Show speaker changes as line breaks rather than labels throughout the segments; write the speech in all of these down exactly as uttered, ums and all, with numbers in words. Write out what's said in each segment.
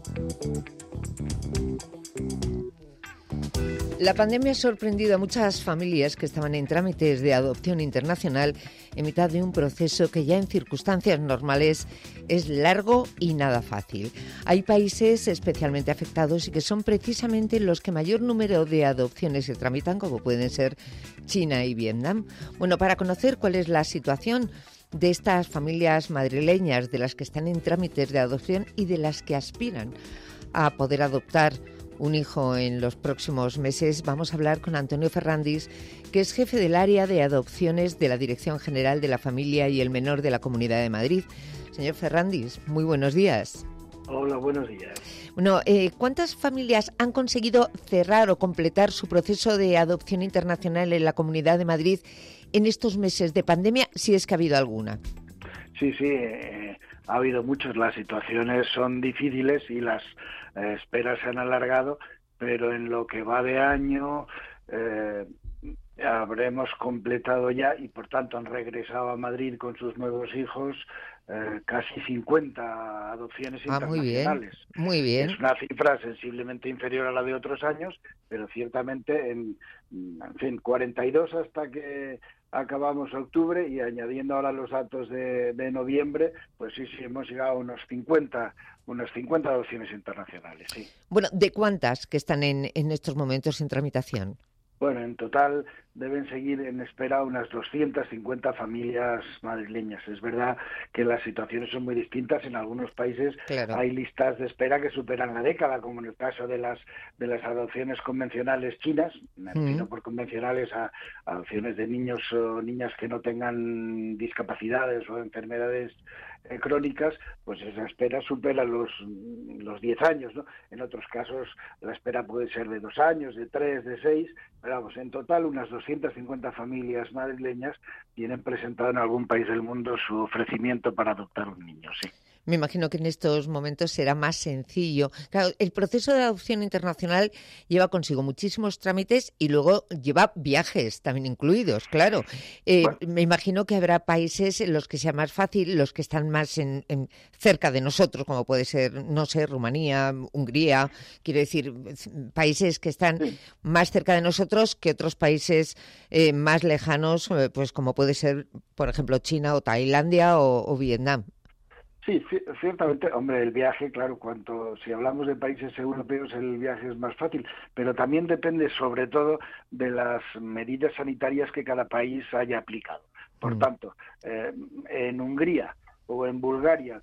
La pandemia ha sorprendido a muchas familias que estaban en trámites de adopción internacional en mitad de un proceso que ya en circunstancias normales es largo y nada fácil. Hay países especialmente afectados y que son precisamente los que mayor número de adopciones se tramitan, como pueden ser China y Vietnam. Bueno, para conocer cuál es la situación de estas familias madrileñas, de las que están en trámites de adopción y de las que aspiran a poder adoptar un hijo en los próximos meses, vamos a hablar con Antonio Ferrandis, que es jefe del área de adopciones de la Dirección General de la Familia y el Menor de la Comunidad de Madrid. Señor Ferrandis, muy buenos días.
Hola, buenos días.
Bueno, eh, ¿cuántas familias han conseguido cerrar o completar su proceso de adopción internacional en la Comunidad de Madrid en estos meses de pandemia, si es que ha habido alguna?
Sí, sí, eh, ha habido muchas. Las situaciones son difíciles y las eh, esperas se han alargado, pero en lo que va de año eh, habremos completado ya y por tanto han regresado a Madrid con sus nuevos hijos eh, casi cincuenta adopciones
ah,
internacionales.
Muy bien, muy bien.
Es una cifra sensiblemente inferior a la de otros años, pero ciertamente en, en fin, cuarenta y dos hasta que acabamos octubre y añadiendo ahora los datos de, de noviembre, pues sí, sí, hemos llegado a unos cincuenta, unas cincuenta adopciones internacionales, sí.
Bueno, ¿de cuántas que están en, en estos momentos en tramitación?
Bueno, en total deben seguir en espera unas doscientas cincuenta familias madrileñas. Es verdad que las situaciones son muy distintas. En algunos países
Claro.
hay listas de espera que superan la década, como en el caso de las de las adopciones convencionales chinas. Me refiero mm. por convencionales a, a adopciones de niños o niñas que no tengan discapacidades o enfermedades eh, crónicas, pues esa espera supera los los diez años, ¿no? En otros casos la espera puede ser de dos años, de tres, de seis. Pero vamos, en total unas doscientas cincuenta familias madrileñas tienen presentado en algún país del mundo su ofrecimiento para adoptar un niño, sí.
Me imagino que en estos momentos será más sencillo. Claro, el proceso de adopción internacional lleva consigo muchísimos trámites y luego lleva viajes también incluidos, claro. Eh, bueno. Me imagino que habrá países en los que sea más fácil, los que están más en, en, cerca de nosotros, como puede ser, no sé, Rumanía, Hungría, quiero decir, países que están sí. más cerca de nosotros que otros países eh, más lejanos, eh, pues como puede ser, por ejemplo, China o Tailandia o, o Vietnam.
Sí, ciertamente, hombre, el viaje, claro, cuanto si hablamos de países europeos, el viaje es más fácil, pero también depende sobre todo de las medidas sanitarias que cada país haya aplicado. Por mm. tanto, eh, en Hungría o en Bulgaria,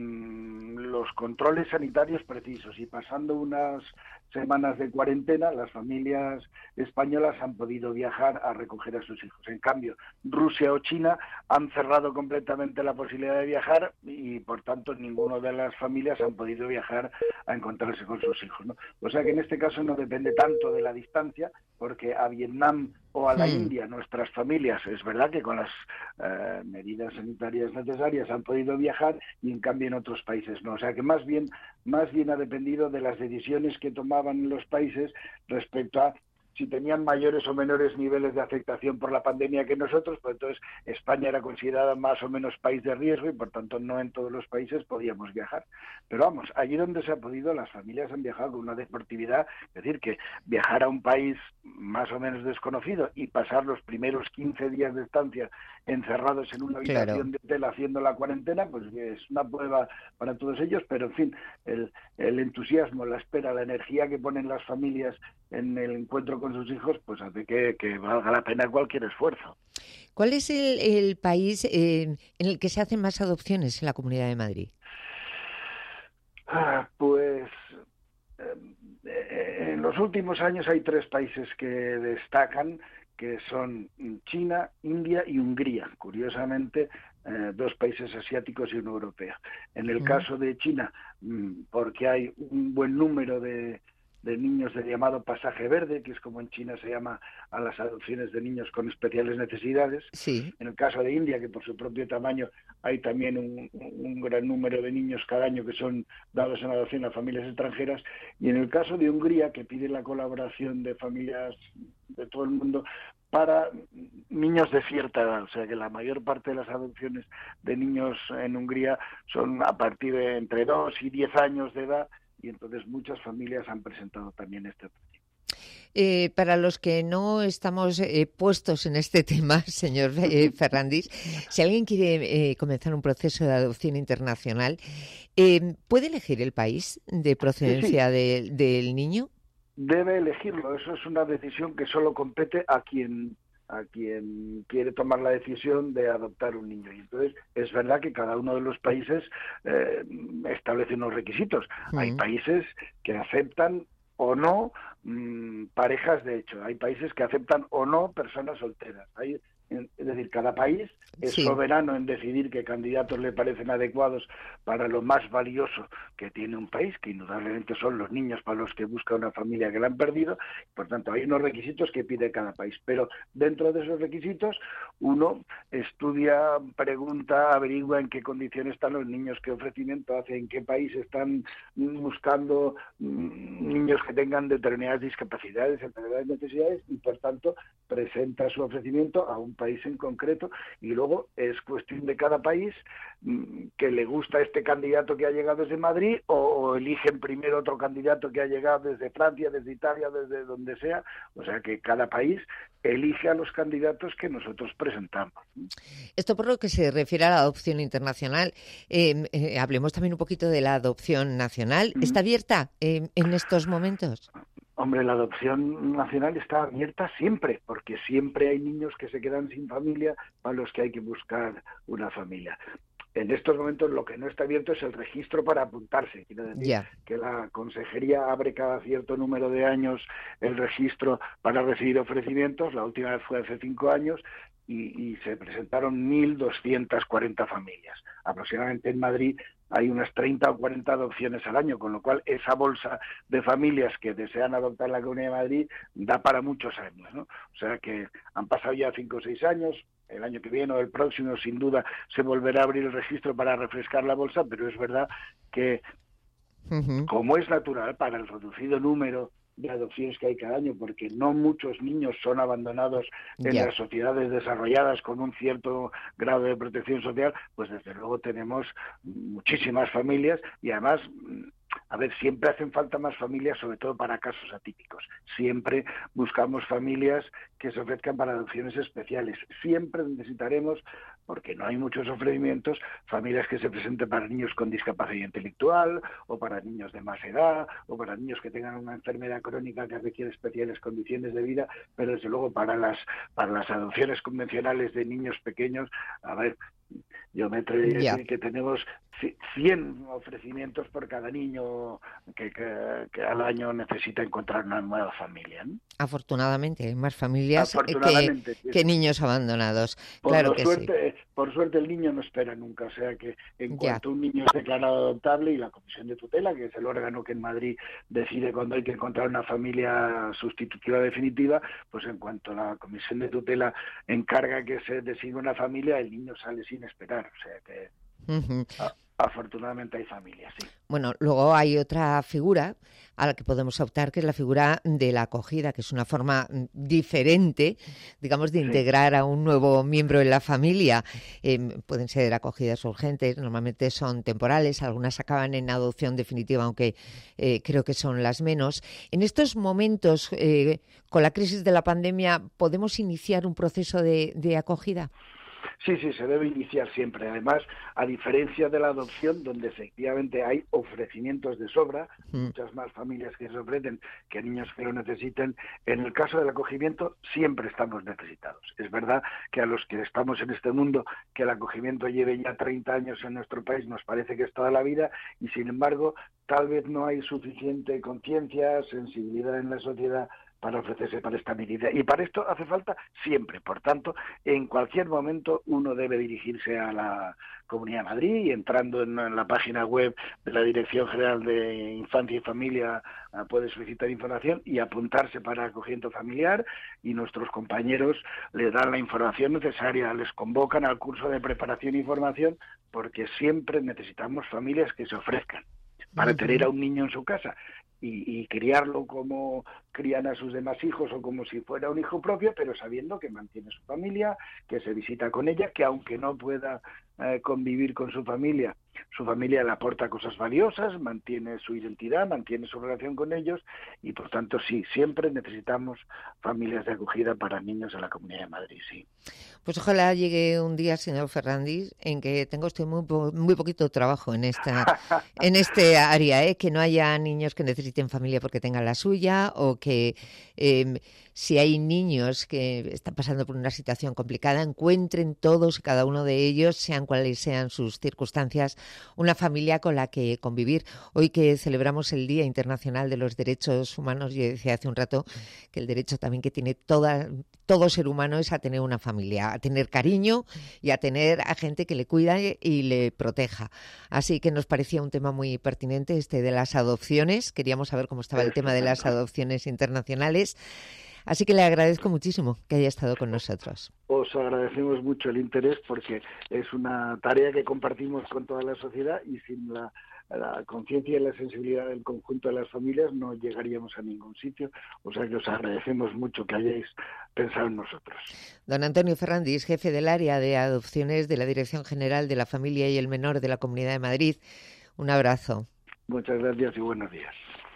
con los controles sanitarios precisos y pasando unas semanas de cuarentena, las familias españolas han podido viajar a recoger a sus hijos. En cambio, Rusia o China han cerrado completamente la posibilidad de viajar y, por tanto, ninguna de las familias han podido viajar a encontrarse con sus hijos, ¿no? O sea que en este caso no depende tanto de la distancia, porque a Vietnam o a la hmm. India, nuestras familias, es verdad que con las eh, medidas sanitarias necesarias han podido viajar y en cambio en otros países no. O sea que más bien, más bien ha dependido de las decisiones que tomaban los países respecto a si tenían mayores o menores niveles de afectación por la pandemia que nosotros, pues entonces España era considerada más o menos país de riesgo y por tanto no en todos los países podíamos viajar. Pero vamos, allí donde se ha podido, las familias han viajado con una deportividad, es decir, que viajar a un país más o menos desconocido y pasar los primeros quince días de estancia encerrados en una habitación claro. de hotel haciendo la cuarentena, pues es una prueba para todos ellos, pero en fin, el, el entusiasmo, la espera, la energía que ponen las familias en el encuentro con sus hijos, pues hace que, que valga la pena cualquier esfuerzo.
¿Cuál es el, el país eh, en el que se hacen más adopciones en la Comunidad de Madrid?
Ah, pues eh, en los últimos años hay tres países que destacan, que son China, India y Hungría. Curiosamente, eh, dos países asiáticos y uno europeo. En el mm. caso de China, porque hay un buen número de de niños del llamado pasaje verde, que es como en China se llama a las adopciones de niños con especiales necesidades.
Sí.
En el caso de India, que por su propio tamaño hay también un, un gran número de niños cada año que son dados en adopción a familias extranjeras. Y en el caso de Hungría, que pide la colaboración de familias de todo el mundo para niños de cierta edad, o sea que la mayor parte de las adopciones de niños en Hungría son a partir de entre dos y diez años de edad, y entonces muchas familias han presentado también este ofrecimiento.
Eh, para los que no estamos eh, puestos en este tema, señor eh, Ferrandis, si alguien quiere eh, comenzar un proceso de adopción internacional, eh, ¿puede elegir el país de
Sí, sí,
procedencia de, del niño?
debe elegirlo. Eso es una decisión que solo compete a quien a quien quiere tomar la decisión de adoptar un niño. Y entonces es verdad que cada uno de los países eh, establece unos requisitos. Hay
Mm.
países que aceptan o no mmm, parejas de hecho. Hay países que aceptan o no personas solteras. Hay, es decir, cada país es
Sí.
soberano en decidir qué candidatos le parecen adecuados para lo más valioso que tiene un país, que indudablemente son los niños para los que busca una familia que la han perdido. Por tanto, hay unos requisitos que pide cada país. Pero dentro de esos requisitos, uno estudia, pregunta, averigua en qué condiciones están los niños, qué ofrecimiento hace, en qué país están buscando niños que tengan determinadas discapacidades, determinadas necesidades, y por tanto presenta su ofrecimiento a un país en concreto, y luego es cuestión de cada país que le gusta este candidato que ha llegado desde Madrid, o, o eligen primero otro candidato que ha llegado desde Francia, desde Italia, desde donde sea. O sea que cada país elige a los candidatos que nosotros presentamos.
Esto por lo que se refiere a la adopción internacional. Eh, eh, hablemos también un poquito de la adopción nacional. ¿Está abierta eh, en estos momentos?
Hombre, la adopción nacional está abierta siempre, porque siempre hay niños que se quedan sin familia para los que hay que buscar una familia. En estos momentos lo que no está abierto es el registro para apuntarse. Quiero decir
Ya.
que la consejería abre cada cierto número de años el registro para recibir ofrecimientos. La última vez fue hace cinco años y, y se presentaron mil doscientas cuarenta familias. Aproximadamente en Madrid hay unas treinta o cuarenta adopciones al año, con lo cual esa bolsa de familias que desean adoptar la Comunidad de Madrid da para muchos años, ¿no? O sea que han pasado ya cinco o seis años. El año que viene o el próximo, sin duda, se volverá a abrir el registro para refrescar la bolsa, pero es verdad que, uh-huh. como es natural, para el reducido número de adopciones que hay cada año, porque no muchos niños son abandonados en
yeah.
las sociedades desarrolladas con un cierto grado de protección social, pues desde luego tenemos muchísimas familias y además... A ver, siempre hacen falta más familias, sobre todo para casos atípicos. Siempre buscamos familias que se ofrezcan para adopciones especiales. Siempre necesitaremos, porque no hay muchos ofrecimientos, familias que se presenten para niños con discapacidad intelectual, o para niños de más edad, o para niños que tengan una enfermedad crónica que requiere especiales condiciones de vida, pero desde luego para las, para las adopciones convencionales de niños pequeños, a ver, yo me atrevería a decir que tenemos cien ofrecimientos por cada niño que, que, que al año necesita encontrar una nueva familia, ¿no?
Afortunadamente, hay más familias
Afortunadamente,
que, que niños abandonados.
Por,
claro que
suerte,
sí.
por suerte el niño no espera nunca, o sea que en cuanto
ya.
un niño es declarado adoptable y la Comisión de Tutela, que es el órgano que en Madrid decide cuando hay que encontrar una familia sustitutiva definitiva, pues en cuanto la Comisión de Tutela encarga que se designe una familia, el niño sale sin esperar, o sea que... Uh-huh. a, afortunadamente hay familias, sí.
Bueno, luego hay otra figura a la que podemos optar, que es la figura de la acogida, que es una forma diferente, digamos, de integrar sí. a un nuevo miembro en la familia. Eh, pueden ser acogidas urgentes, normalmente son temporales, algunas acaban en adopción definitiva, aunque eh, creo que son las menos. En estos momentos, eh, con la crisis de la pandemia, ¿podemos iniciar un proceso de, de acogida?
Sí, sí, se debe iniciar siempre. Además, a diferencia de la adopción, donde efectivamente hay ofrecimientos de sobra, mm. muchas más familias que se ofrecen que niños que lo necesiten, en el caso del acogimiento siempre estamos necesitados. Es verdad que a los que estamos en este mundo, que el acogimiento lleve ya treinta años en nuestro país, nos parece que es toda la vida, y sin embargo, tal vez no hay suficiente conciencia, sensibilidad en la sociedad para ofrecerse para esta medida. Y para esto hace falta siempre. Por tanto, en cualquier momento uno debe dirigirse a la Comunidad de Madrid y entrando en, en la página web de la Dirección General de Infancia y Familia uh, puede solicitar información y apuntarse para acogimiento familiar, y nuestros compañeros le dan la información necesaria, les convocan al curso de preparación y formación, porque siempre necesitamos familias que se ofrezcan para uh-huh. tener a un niño en su casa. Y, y criarlo como crían a sus demás hijos o como si fuera un hijo propio, pero sabiendo que mantiene su familia, que se visita con ella, que aunque no pueda eh, convivir con su familia, su familia le aporta cosas valiosas, mantiene su identidad, mantiene su relación con ellos y, por tanto, sí, siempre necesitamos familias de acogida para niños en la Comunidad de Madrid, sí.
Pues ojalá llegue un día, señor Ferrandis, en que tengo usted muy, po- muy poquito trabajo en esta en este área, ¿eh? Que no haya niños que necesiten familia porque tengan la suya, o que eh, si hay niños que están pasando por una situación complicada, encuentren todos y cada uno de ellos, sean cuales sean sus circunstancias, una familia con la que convivir. Hoy que celebramos el Día Internacional de los Derechos Humanos, yo decía hace un rato que el derecho también que tiene toda, todo ser humano es a tener una familia, a tener cariño y a tener a gente que le cuida y le proteja. Así que nos parecía un tema muy pertinente este de las adopciones. Queríamos saber cómo estaba el tema de las adopciones internacionales. Así que le agradezco muchísimo que haya estado con nosotros.
Os agradecemos mucho el interés porque es una tarea que compartimos con toda la sociedad y sin la, la conciencia y la sensibilidad del conjunto de las familias no llegaríamos a ningún sitio. O sea que os agradecemos mucho que hayáis pensado en nosotros.
Don Antonio Ferrandis, jefe del área de adopciones de la Dirección General de la Familia y el Menor de la Comunidad de Madrid. Un abrazo.
Muchas gracias y buenos días.